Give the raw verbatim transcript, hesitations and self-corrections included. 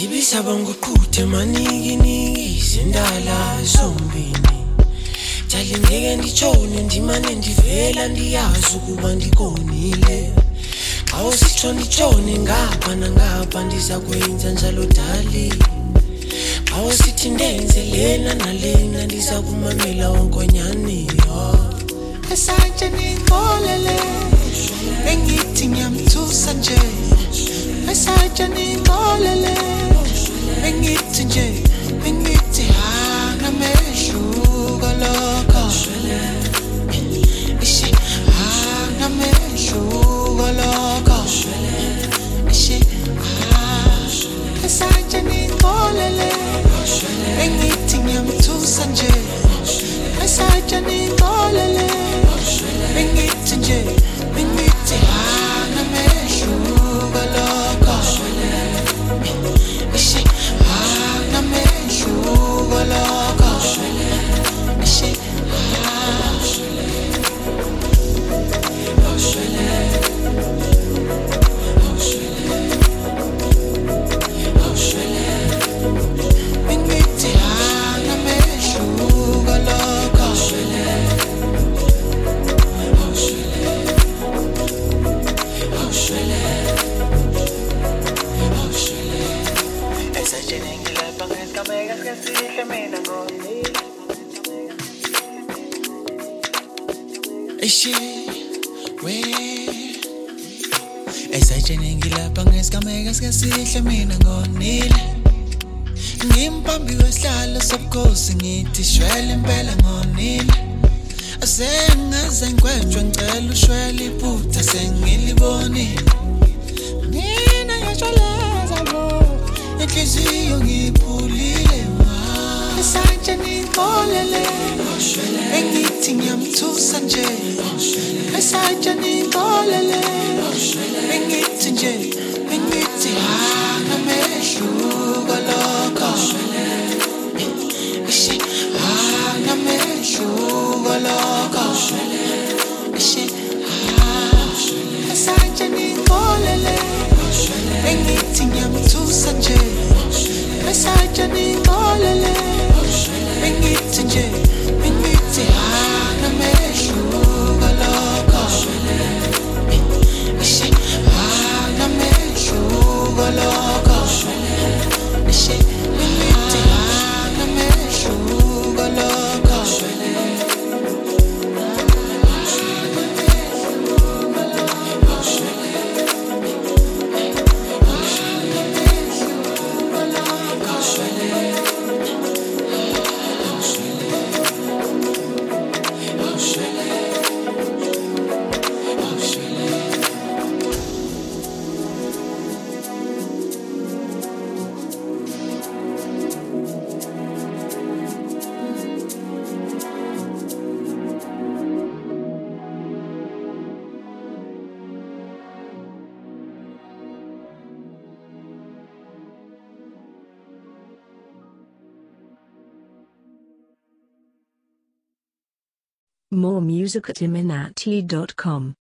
Ibisabanga uqhuthe maniki niki izindala zombini. Jali ngeke nditshone ndimane ndivela ndiyazi ukuba ndikonile. Awusitsho nditshone ngapha nangapha ndiza kwenza njalo dali. Awusithi ndenze lena nalena ndiza kumamela wonkonyane. Esaje ningolele bengithi ngiyamthusa nje. Esaje ningolele bengithi nje bengithi hanga meshuko lokho. Ishi hanga meshuko lokho. Ishi ah esaje ningolele bengithi ngiyamthusa nje. Esaje ningolele bengithi nje bengithi hanga meshuko lokho. Ishi hanga meshuko lokho. Ishi ah bengithi hanga meshuko lokho. Esaje ningilapha ngesigameka sikasihle mina ngonile. Ishi we esaje ningilapha ngesigameka sikasihle mina ngonile. Ngimphambi kwesihlalo sobukhosi ngithi shwele impela ngonile. Asengaze ngwetshwe ngicela ushwele iphutha sengilibonile. Mina ngiyajwayeza bo inhliziyo ngiphulile ma. Esaje ningolele bengithi ngiyamthusa nje. Esaje ningolele bengithi nje bengithi hanga meshuko lokho. Ishi hanga meshuko lokho. Ishi ah esaje ningolele bengithi ngiyamthusa nje. Esaje ningolele bengithi nje bengithi hanga meshuko lokho. Ishi hanga meshuko lokho. Ishi bengithi hanga meshuko lokho. More music at iminati dot com.